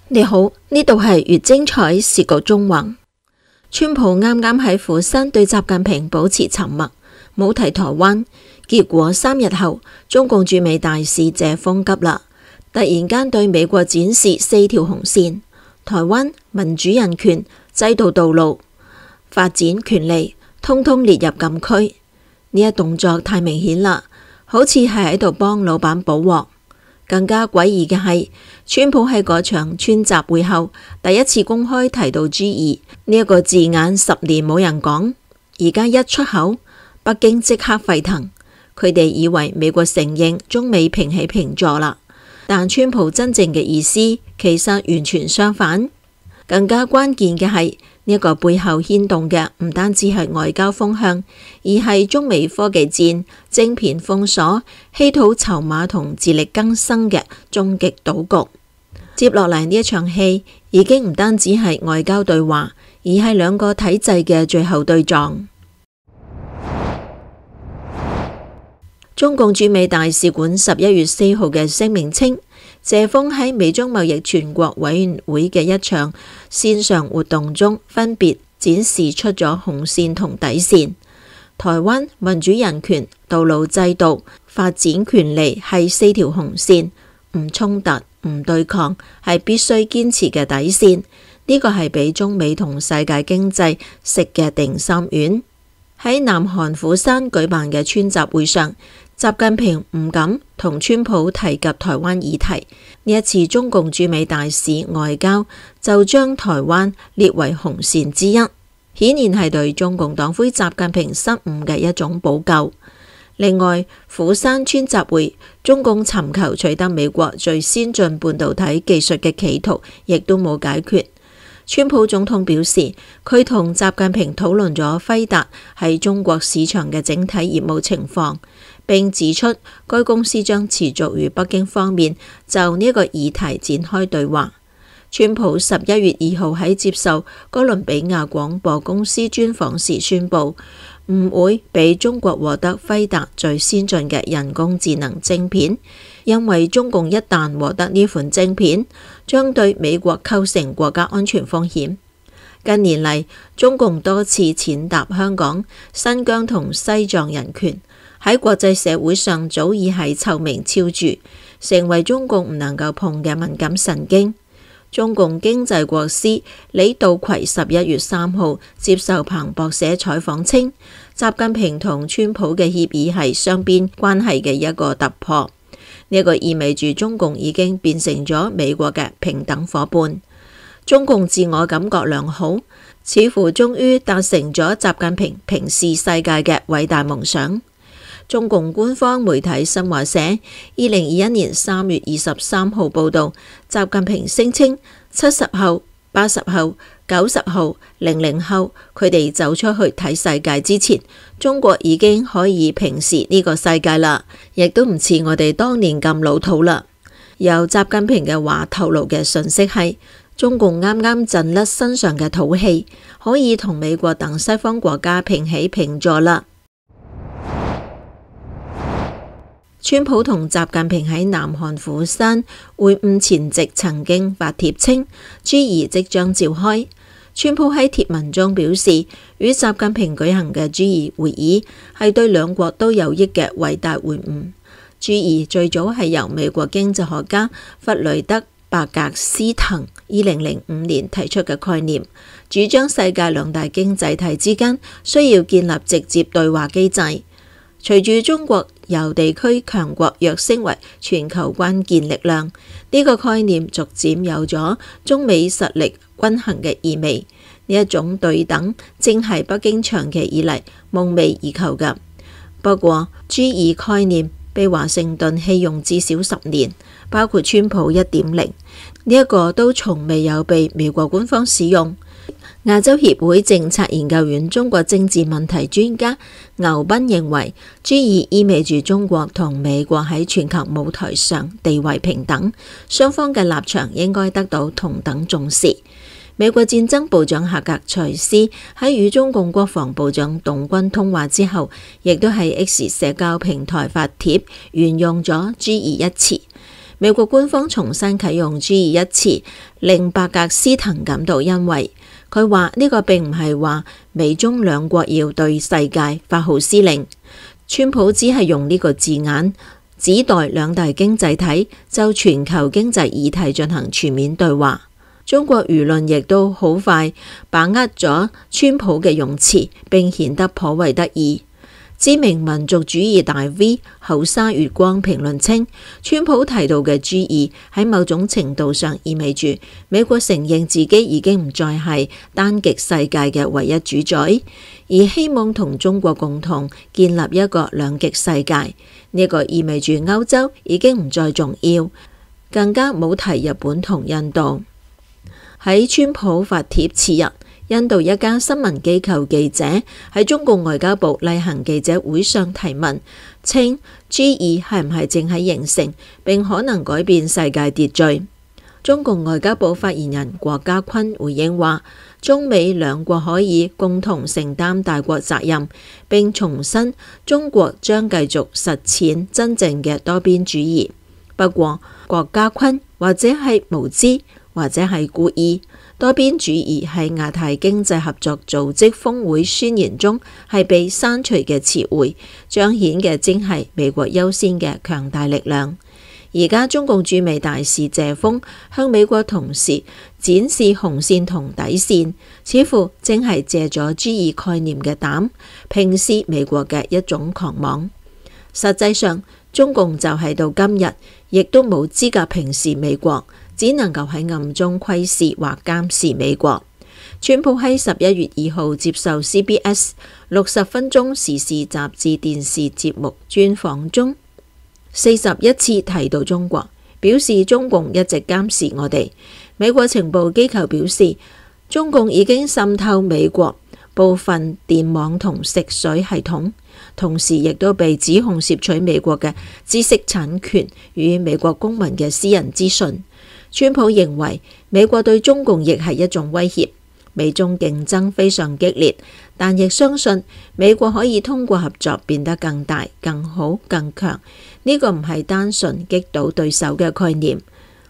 你好，呢度係越精彩時局中橫。川普啱啱喺釜山對習近平保持沉默，冇提台灣。結果3日後，中共駐美大使謝鋒急啦，突然間對美國展示4條紅線：台灣、民主人權、制度道路、發展權利，通通列入禁區。呢一動作太明顯啦，好似係喺度幫老闆補鑊。更加詭異嘅係，川普喺嗰場川習會後第一次公開提到 G2呢一個字眼，10年冇人講，而家一出口，北京即刻沸騰。佢哋以為美國承認中美平起平坐啦，但川普真正嘅意思其實完全相反。更加關鍵嘅係呢一個背後牽動嘅唔單止係外交風向，而係中美科技戰、晶片封鎖、稀土籌碼同自力更生嘅終極賭局。接落嚟呢一場戲已經唔單止係外交對話，而係兩個體制嘅最後對撞。中共駐美大使館11月4號嘅聲明稱，謝鋒喺美中貿易全國委員會嘅一場線上活動中，分別展示出咗紅線同底線。台灣、民主人權、道路制度、發展權利係4條紅線，唔衝突、唔對抗，係必須堅持嘅底線。呢個係俾中美同世界經濟食嘅定心丸。喺南韓釜山舉辦嘅川習會上，習近平唔敢同川普提及台灣議題。呢一次中共駐美大使外交就將台灣列為紅線之一，顯然係對中共黨魁習近平失誤嘅一種補救。另外，釜山川習會，中共尋求取得美國最先進半導體技術嘅企圖亦都冇解決。川普總統表示，佢同習近平討論咗輝達喺中國市場嘅整體業務情況，並指出該公司將持續與北京方面就呢個議題展開對話。川普11月2號喺接受哥倫比亞廣播公司專訪時宣布，唔會俾中國獲得輝達最先進嘅人工智能晶片，因為中共一旦獲得呢款晶片，將對美國構成國家安全風險。近年嚟，中共多次踐踏香港、新疆同西藏人權，喺國際社會上早已係臭名昭著，成為中共唔能夠碰嘅敏感神經。中共經濟國師李稻葵11月3號接受彭博社採訪稱，習近平同川普嘅協議係雙邊關係嘅一個突破。呢個意味住中共已經變成咗美國嘅平等夥伴。中共自我感覺良好，似乎終於達成咗習近平平視世界嘅偉大夢想。中共官方媒體新華社2021年3月23號報道，習近平聲稱70後、80後、90後、00後，佢哋走出去睇世界之前，中國已經可以平視呢個世界啦，亦都唔似我哋當年咁老土啦。由習近平嘅話透露嘅訊息係，中共啱啱震甩身上嘅土氣，可以同美國等西方國家平起平坐啦。川普同習近平喺南韓釜山會晤前夕曾經發帖稱 G2 即將召開。川普喺帖文中表示，與習近平舉行嘅 G2 會議係對兩國都有益嘅偉大會晤。G2 最早係由美國經濟學家弗雷德伯格斯滕2005年提出嘅概念，主張世界兩大經濟體之間需要建立直接對話機制。隨住中國由地區強國躍升為全球關鍵力量，呢個概念逐漸有咗中美實力均衡嘅意味。呢一種對等正係北京長期以嚟夢寐以求嘅。不過 G2 概念被華盛頓棄用至少10年，包括川普1.0，呢一個都從未有被美國官方使用。亞洲協會政策研究院中國政治問題專家牛斌認為 G2 意味住中國同美國喺全球舞台上地位平等，雙方嘅立場應該得到同等重視。美國戰爭部長夏格賽斯喺與中共國防部長董軍通話之後，亦都喺 X 社交平台發帖，沿用咗 G2 一詞。 美國官方重新啟用 G2一詞，令伯格斯滕感到欣慰。佢話呢個並唔係話美中兩國要對世界發號施令，川普只係用呢個字眼，指代兩大經濟體就全球經濟議題進行全面對話。中國輿論亦都好快把握咗川普嘅用詞，並顯得頗為得意。知名民族主義大 V 後沙月光評論稱，川普提到嘅 G2喺某種程度上意味住美國承認自己已經唔再係單極世界嘅唯一主宰，而希望同中國共同建立一個兩極世界。呢個意味住歐洲已經唔再重要，更加冇提日本同印度。喺川普發帖次日，印度一家新聞機構記者喺中共外交部例行記者會上提問，稱 G2係唔係正喺形成並可能改變世界秩序？中共外交部發言人郭家坤回應話，中美兩國可以共同承擔大國責任，並重申中國將繼續實踐真正嘅多邊主義。不過，郭家坤或者係無知，或者係故意。多邊主義喺亞太經濟合作組織峰會宣言中係被刪除嘅詞彙，彰顯嘅正係美國優先嘅強大力量。而家中共駐美大使謝鋒向美國同事展示紅線同底線，似乎正係借咗 G2概念嘅膽，平視美國嘅一種狂妄。實際上，中共就係到今日，亦都冇資格平視美國，只能夠喺暗中窺視或監視美國。川普喺11月2號接受 CBS 60分鐘時事雜誌電視節目專訪中，41次提到中國，表示中共一直監視我哋。美國情報機構表示，中共已經滲透美國部分電網同食水系統，同時亦都被指控竊取美國嘅知識產權與美國公民嘅私人資訊。川普認為美國對中共亦係一種威脅，美中競爭非常激烈，但亦相信美國可以通過合作變得更大、更好、更強。呢個唔係單純擊倒對手嘅概念。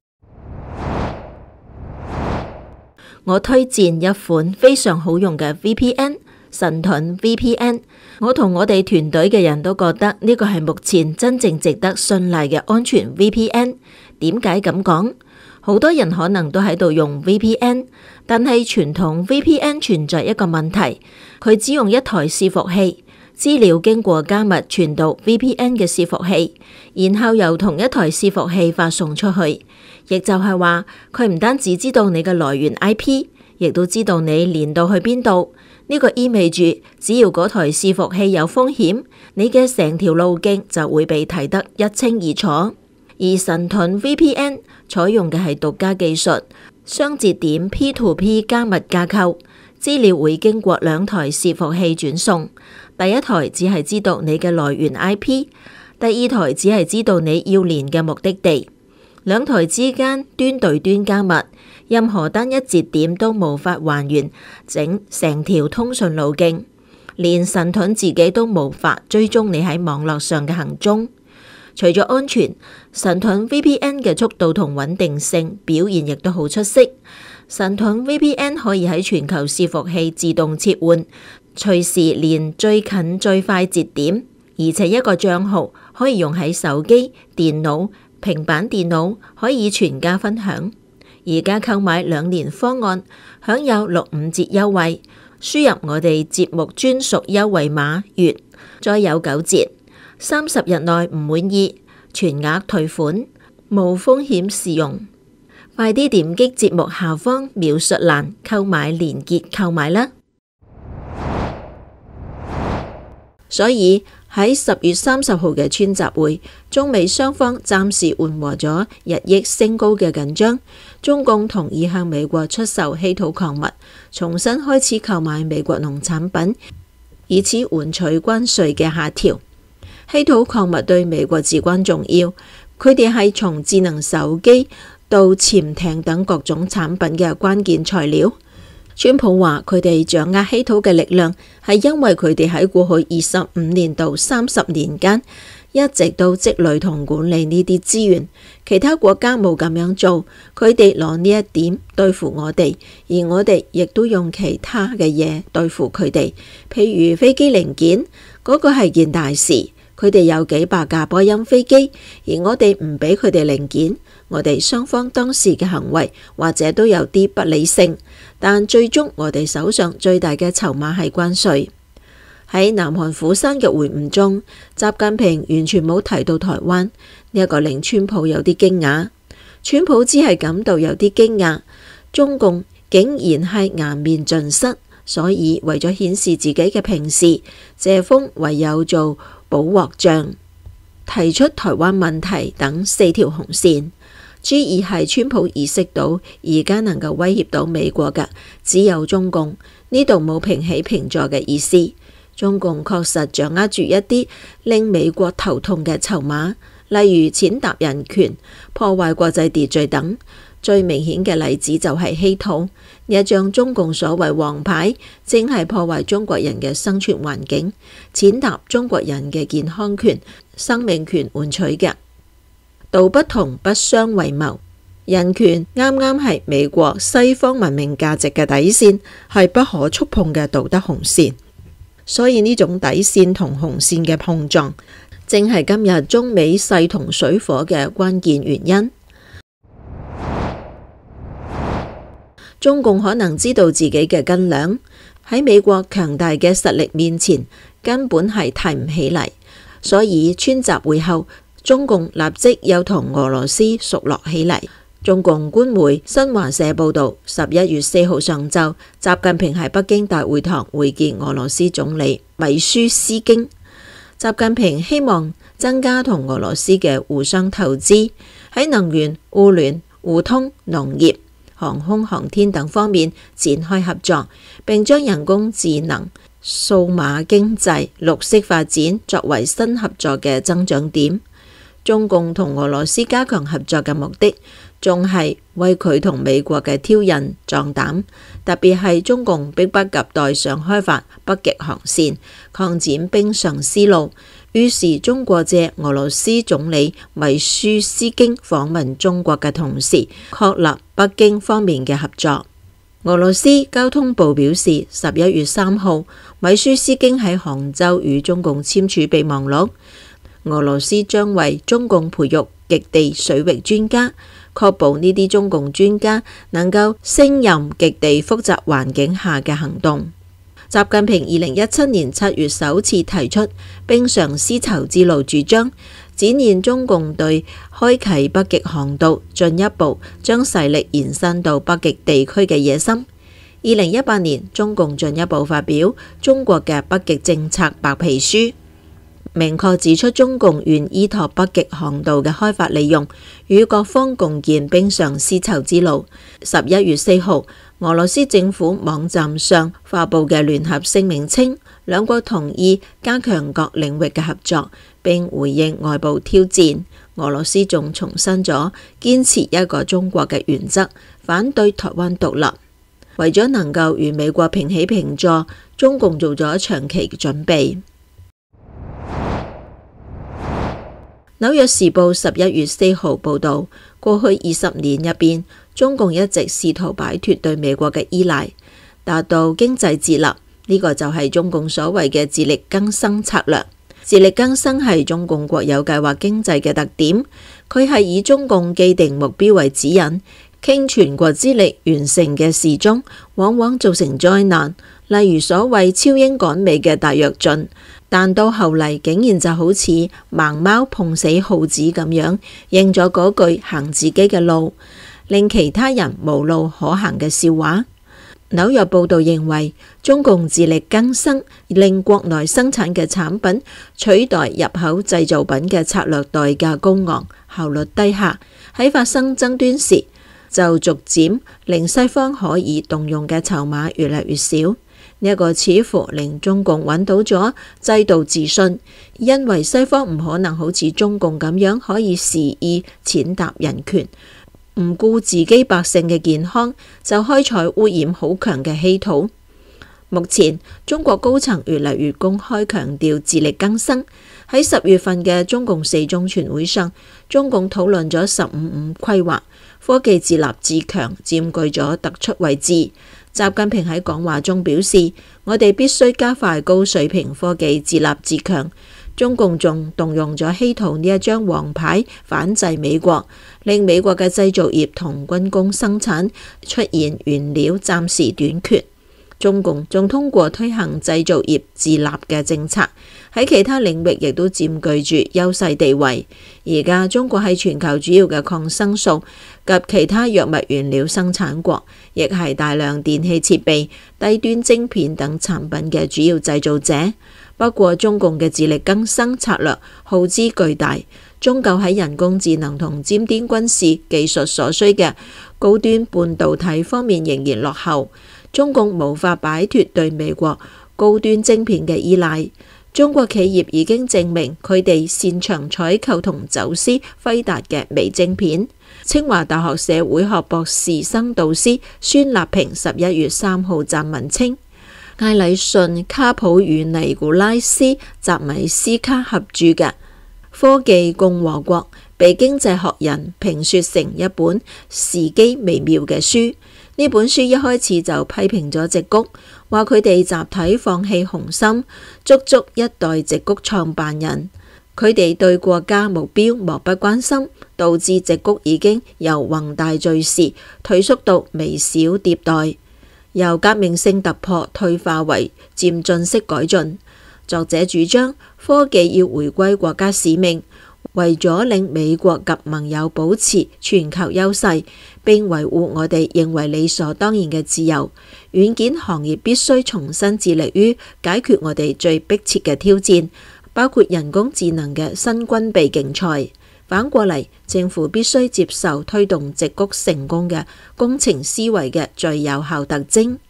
我推薦一款非常好用嘅 VPN， 神盾 VPN。我同我哋團隊嘅人都覺得呢個係目前真正值得信賴嘅安全 VPN。點解咁講？好多人可能都喺度用 VPN， 但係傳統 VPN 存在一個問題，佢只用一台伺服器，資料經過加密傳到 VPN 嘅伺服器，然後由同一台伺服器發送出去。亦就係話，佢唔單止知道你嘅來源 IP， 亦都知道你連到去邊度。呢個意味住，只要嗰台伺服器有風險，你嘅成條路徑就會被睇得一清二楚。而神盾 VPN 採用嘅係獨家技術，雙節點 P2P 加密架構，資料會經過兩台伺服器轉送。第一台只係知道你嘅來源 IP， 第二台只係知道你要連嘅目的地。兩台之間端對端加密，任何單一節點都無法還原成條通訊路徑，連神盾自己都無法追蹤你喺網絡上嘅行蹤。除咗安全，神盾 VPN 嘅速度同穩定性表現亦都好出色。神盾 VPN 可以喺全球伺服器自動切換，隨時連最近最快節點，而且一個賬號可以用喺手機、電腦、平板電腦，可以全家分享。而家購買2年方案，享有65折優惠，輸入我哋節目專屬優惠碼月，再有9折。30日內唔滿意，全額退款，無風險試用。快啲點擊節目下方描述欄購買連結購買啦！所以喺10月30號嘅川習會，中美雙方暫時緩和咗日益升高嘅緊張。中共同意向美國出售稀土礦物，重新開始購買美國農產品，以此換取關稅嘅下調。稀土礦物對美國至關重要，佢哋係從智能手機到潛艇等各種產品嘅關鍵材料。 川普話佢哋掌握稀土嘅力量係因為佢哋喺過去25年到30年間一直都積累同管理呢啲資源，其他國家冇咁樣做，佢哋攞呢一點對付我哋，而我哋亦都用其他嘅嘢對付佢哋，譬如飛機零件，嗰個係件大事。佢哋有幾百架波音飛機，而我哋唔俾佢哋零件。我哋雙方當時嘅行為或者都有啲不理性，但最終我哋手上最大嘅籌碼係關稅。喺南韓釜山嘅會晤中，習近平完全冇提到台灣，呢一個令川普有啲驚訝。川普只係感到有啲驚訝，中共竟然係顏面盡失，所以為咗顯示自己嘅平視，謝鋒唯有做補鑊仗，提出台灣問題等4條紅線。G2係川普意識到而家能夠威脅到美國嘅只有中共，呢度冇平起平坐嘅意思。中共確實掌握住一啲令美國頭痛嘅籌碼，例如踐踏人權、破壞國際秩序等。最明顯嘅例子就係稀土，呢一張中共所謂王牌，正係破壞中國人嘅生存環境，踐踏中國人嘅健康權、生命權換取嘅。道不同不相為謀，人權啱啱係美國西方文明價值嘅底線，係不可觸碰嘅道德紅線。所以呢種底線同紅線嘅碰撞，正係今日中美勢同水火嘅關鍵原因。中共可能知道自己嘅斤兩，喺美國強大嘅實力面前，根本係提唔起嚟。所以川習會後，中共立即又同俄羅斯熟絡起嚟。中共官媒新華社報道，11月4號上晝，習近平喺北京大會堂會見俄羅斯總理米舒斯京。習近平希望增加同俄羅斯嘅互相投資，喺能源、互聯、互通、農業、航空航天等方面展開合作，並將人工智能、數碼經濟、綠色發展作為新合作嘅增長點。中共同俄羅斯加強合作嘅目的，仲係為佢同美國嘅挑釁壯膽，特別係中共迫不及待想開發北極航線，擴展冰上絲路。於是中國借俄羅斯總理米舒斯京訪問中國嘅同時，確立北京方面嘅合作。俄羅斯交通部表示，11月3號，米舒斯京喺杭州與中共簽署備忘錄。俄羅斯將為中共培育極地水域專家，確保呢啲中共專家能夠勝任極地複雜環境下嘅行動。習近平2017年7月首次提出冰上絲綢之路主張，展現中共對開啟北極航道、進一步將勢力延伸到北極地區嘅野心。2018年，中共進一步發表中國嘅北極政策白皮書，明確指出中共願依託北極航道嘅開發利用，與各方共建冰上絲綢之路。11月4號，俄羅斯政府網站上發布嘅聯合聲明稱，兩國同意加強各領域嘅合作，並回應外部挑戰。俄羅斯仲重申咗堅持一個中國嘅原則，反對台灣獨立。為咗能夠與美國平起平坐，中共做咗長期準備。紐約時報11月4號報道，過去20年入邊，中共一直試圖擺脫對美國嘅依賴，達到經濟自立。呢個就係中共所謂嘅自力更生策略。自力更生係中共國有計劃經濟嘅特點，佢係以中共既定目標為指引，傾全國之力完成嘅事中，往往造成災難。例如所謂超英趕美嘅大躍進，但到後嚟竟然就好似盲貓碰死耗子咁樣，認咗嗰句行自己嘅路，令其他人無路可行嘅笑話。紐約報道認為，中共自力更生，令國內生產嘅產品取代入口製造品嘅策略代價高昂，效率低下。喺發生爭端時，就逐漸令西方可以動用嘅籌碼越嚟越少。呢一個似乎令中共揾到咗制度自信，因為西方唔可能好似中共咁樣可以肆意踐踏人權。 唔顧自己百姓嘅健康，就開採污染好強嘅稀土。目前中國高層越嚟越公開強調自力更生。喺10月份嘅中共4中全會上，中共討論咗15五規劃，科技自立自強佔據咗突出位置。習近平喺講話中表示，我哋必須加快高水平科技自立自強。中共仲動用咗稀土呢一張王牌反制美國，令美國嘅製造業同軍工生產出現原料暫時短缺。中共仲通過推行製造業自立嘅政策，喺其他領域亦都佔據住優勢地位。而家中國係全球主要嘅抗生素及其他藥物原料生產國，亦係大量電氣設備、低端晶片等產品嘅主要製造者。不過中共嘅自力更生策略耗資巨大，終究喺人工智能同尖端軍事技術所需嘅高端半導體方面仍然落後。中共無法擺脫對美國高端晶片嘅依賴。中國企業已經證明佢哋擅長採購同走私輝達嘅微晶片。清華大學社會學博士生導師孫立平11月3號撰文稱，艾禮遜·卡普與尼古拉斯·澤米斯卡合著嘅《科技共和國》被《經濟學人》評說成一本時機微妙嘅書。呢本書一開始就批評咗矽谷，話佢哋集體放棄雄心，足足一代矽谷創辦人，佢哋對國家目標漠不關心，導致矽谷已經由宏大敘事退縮到微小迭代，由革命性突破退化為漸進式改進。作者主張科技要回歸國家使命，為咗令美國及盟友保持全球優勢，並維護我哋認為理所當然嘅自由，軟件行業必須重新致力於解決我哋最迫切嘅挑戰，包括人工智能嘅新軍備競賽。反過嚟，政府必須接受推動矽谷成功嘅工程思維嘅最有效特徵。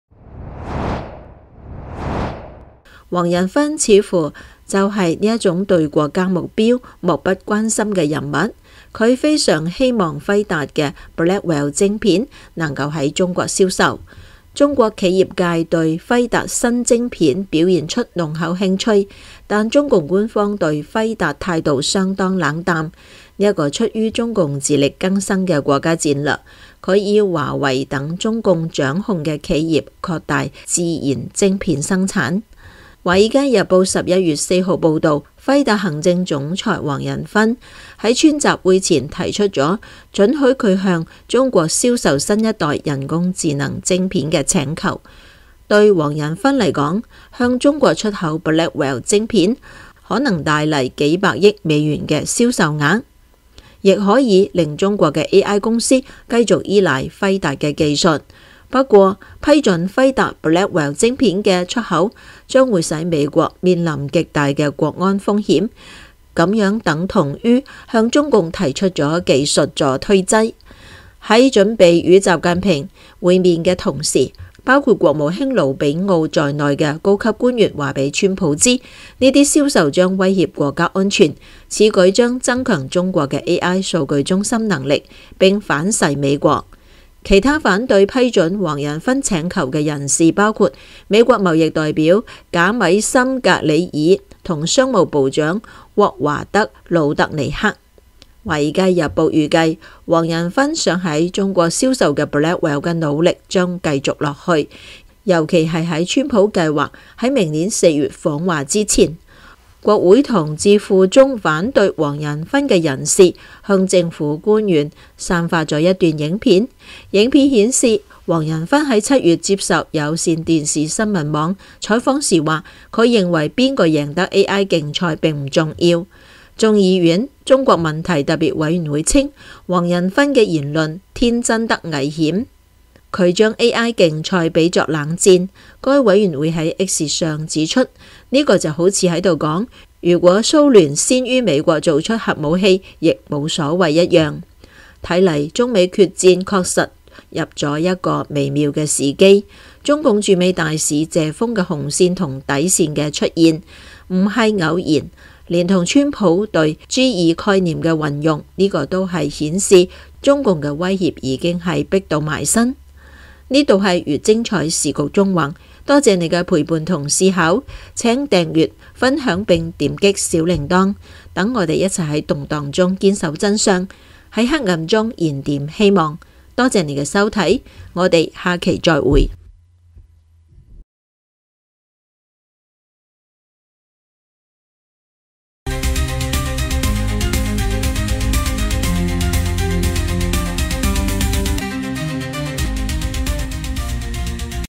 黃仁勳似乎就係呢一種對國家目標漠不關心嘅人物。佢非常希望輝達嘅 Blackwell 晶片能夠喺中國銷售。中國企業界對輝達新晶片表現出濃厚興趣，但中共官方對輝達態度相當冷淡。呢一個出於中共自力更生嘅國家戰略，佢要華為等中共掌控嘅企業擴大自研晶片生產。《華爾街日報》11月4號報導，輝達行政總裁黃仁勳喺川習會前提出咗准許佢向中國銷售新一代人工智能晶片嘅請求。對黃仁勳嚟講，向中國出口 Blackwell 晶片可能帶嚟幾百億美元嘅銷售額，亦可以令中國嘅 AI 公司繼續依賴輝達嘅技術。不過，批准輝達 Blackwell 晶片嘅出口將會使美國面臨極大嘅國安風險，咁樣等同於向中共提出咗技術助推劑。喺準備與習近平會面嘅同時，包括國務卿盧比奧在內嘅高級官員話俾川普知，呢啲銷售將威脅國家安全，此舉將增強中國嘅 AI 數據中心能力，並反噬美國。其他反對批准黃仁勳請求嘅人士包括美國貿易代表賈米森格里爾同商務部長霍華德魯特尼克。《華爾街日報》預計黃仁勳想喺中國銷售嘅 Blackwell 嘅努力將繼續落去，尤其係喺川普計劃喺明年4月訪華之前。國會同智庫中反對黃仁勳嘅人士向政府官員散發咗一段影片，影片顯示黃仁勳喺7月接受有線電視新聞網採訪時話，佢認為邊個贏得 AI 競賽並唔重要。眾議院中國問題特別委員會稱黃仁勳嘅言論天真得危險，佢將 AI 競賽比作冷戰。該委員會喺 X 上指出，呢個就好似喺度講，如果蘇聯先於美國做出核武器，亦冇所謂一樣。睇嚟中美決戰確實入咗一個微妙嘅時機。中共駐美大使謝鋒嘅紅線同底線嘅出現唔係偶然， 連同川普對 G2概念嘅運用，呢個都係顯示中共嘅威脅已經係逼到埋身。呢度係越精彩時局中橫，多謝你嘅陪伴同思考，請訂閱、分享並點擊小鈴鐺，等我哋一齊喺動盪中堅守真相，喺黑暗中燃點希望。多謝你嘅收睇，我哋下期再會。